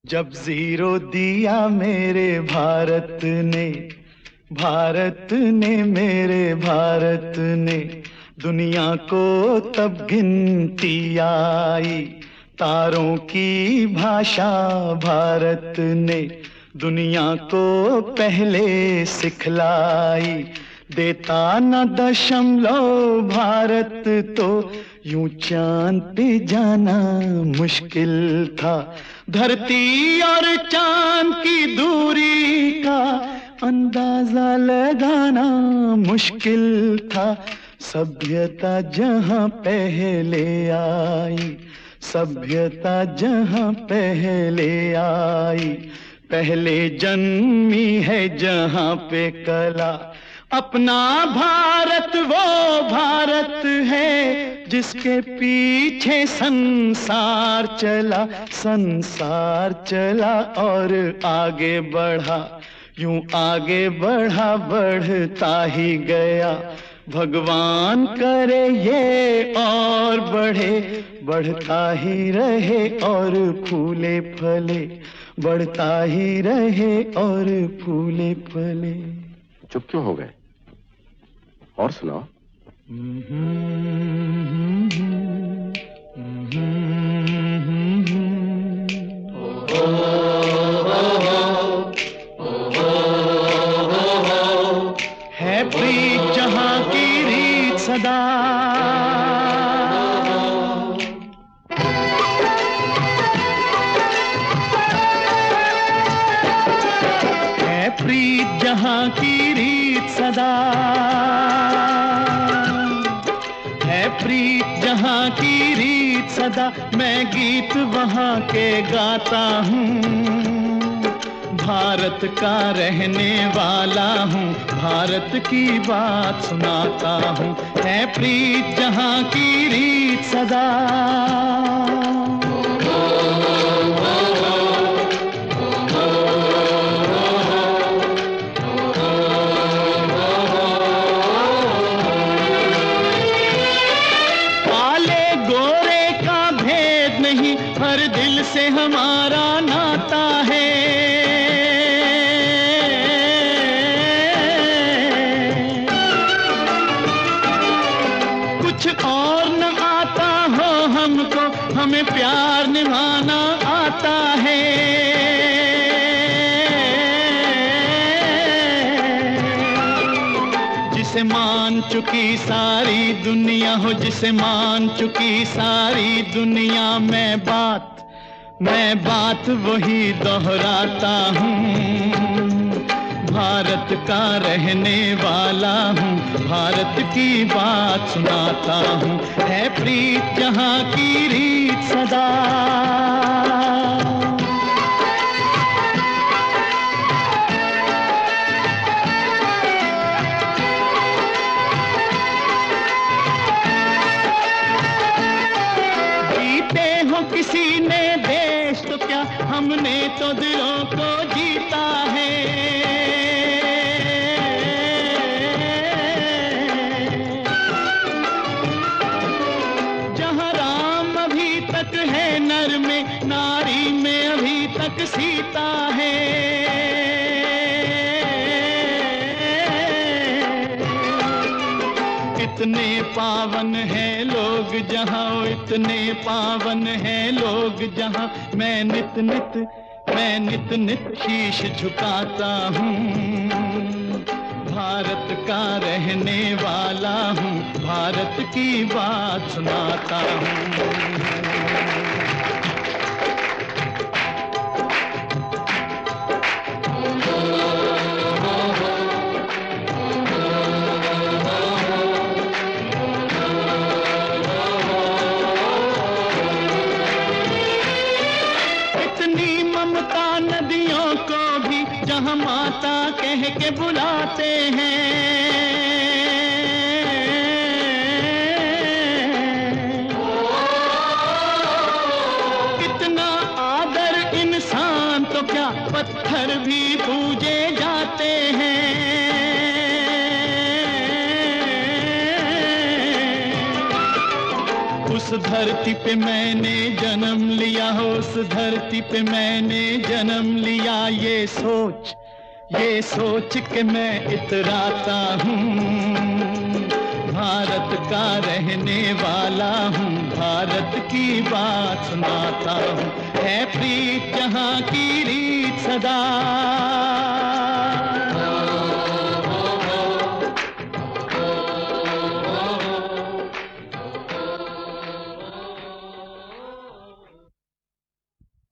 जब जीरो दिया मेरे भारत ने, भारत ने मेरे भारत ने, दुनिया को तब गिनती आई। तारों की भाषा भारत ने दुनिया को पहले सिखलाई। देता न दशमलव भारत तो यूं चांद पे जाना मुश्किल था। धरती और चांद की दूरी का अंदाजा लगाना मुश्किल था। सभ्यता जहां पहले आई, सभ्यता जहां पहले आई, पहले जन्मी है जहां पे कला। अपना भारत वो भारत है जिसके पीछे संसार चला, संसार चला और आगे बढ़ा। यूं आगे बढ़ा, बढ़ता ही गया। भगवान करे ये और बढ़े, बढ़ता ही रहे और फूले फले, बढ़ता ही रहे और फूले फले। चुप क्यों हो गए? और सुनाओ। है प्रीत जहां की रीत सदा, है प्रीत जहां की रीत सदा, है प्रीत जहां की रीत सदा। मैं गीत वहां के गाता हूँ, भारत का रहने वाला हूँ, भारत की बात सुनाता हूँ। है प्रीत जहां की रीत सदा। काले गोरे का भेद नहीं, हर दिल से हमारा नाता है। कुछ और न आता हो हमको, हमें प्यार निभाना आता है। जिसे मान चुकी सारी दुनिया हो, जिसे मान चुकी सारी दुनिया, मैं बात वही दोहराता हूँ। भारत का रहने वाला हूँ, भारत की बात सुनाता हूँ। है प्रीत जहां की रीत सदा। जीते हो किसी ने देश तो क्या, हमने तो दिलों को जीता है। है नर में, नारी में अभी तक सीता है। इतने पावन हैं लोग जहां, इतने पावन हैं लोग जहां, मैं नित नित शीश झुकाता हूँ। भारत का रहने वाला हूँ, भारत की बात सुनाता हूँ। नदियों को भी जहां माता कह के बुलाते हैं। कितना आदर इंसान तो क्या, पत्थर भी पूजे जाते हैं। उस धरती पे मैंने जन्म लिया हो, उस धरती पे मैंने जन्म लिया, ये सोच के मैं इतराता हूँ। भारत का रहने वाला हूँ, भारत की बात सुनाता हूँ। है प्रीत जहाँ की रीत सदा,